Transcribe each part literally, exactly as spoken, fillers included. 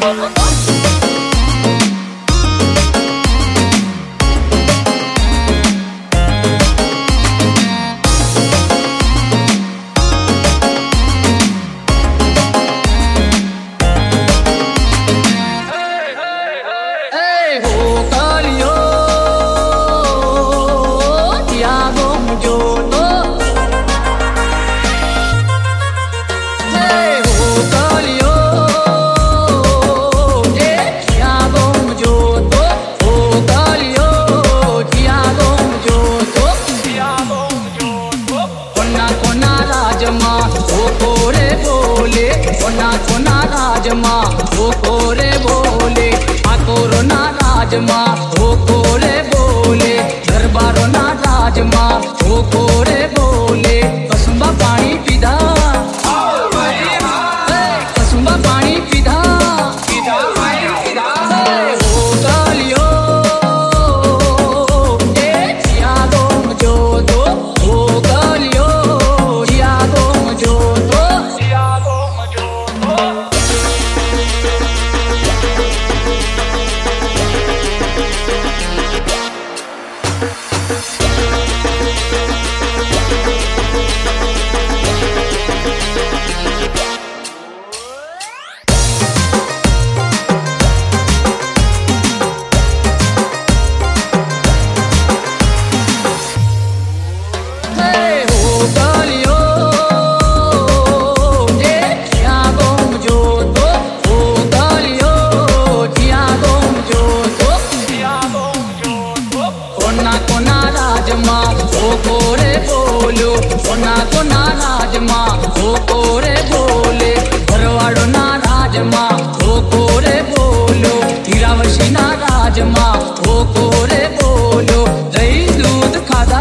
कोना कोना राजमा ओ कोरे बोले आ कोरोना राजमा ओ कोरे बोले दरबारो ना राजमा ओ कोरे बोले कसुंबा पानी पीधा कसुंबा पानी पीधा पीधा पानी पीधा ओ कालियो ए जिया दो जो दो ओ कालियो जिया दो जो दो जिया दो कोना कोना राजमा ओ कोरे बोले भरवाड़ो ना राजमा ओ कोरे बोलो हीरावशी ना राजमा ओ कोरे बोलो दही दूध खाधा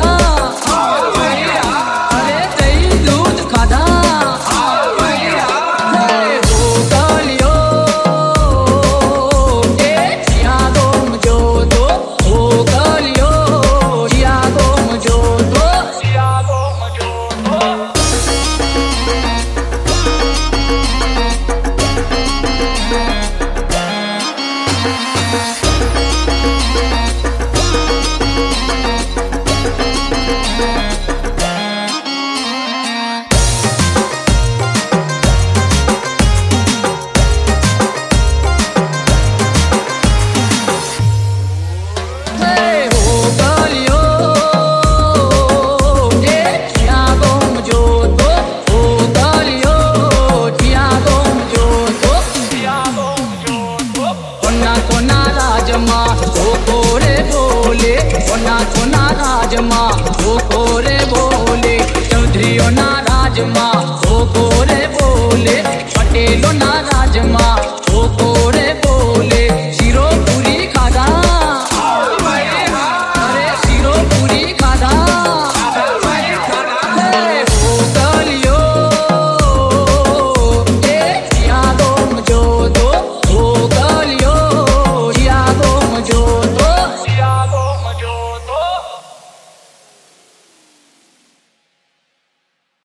अरे दही दूध खाधा ओ कालियो ए जिया दो जो दो ओ कालियो जिया दो जो दो जिया दो कोना कोना राजमा ओ कोरे बोले चौधरी ना राजमा ओ को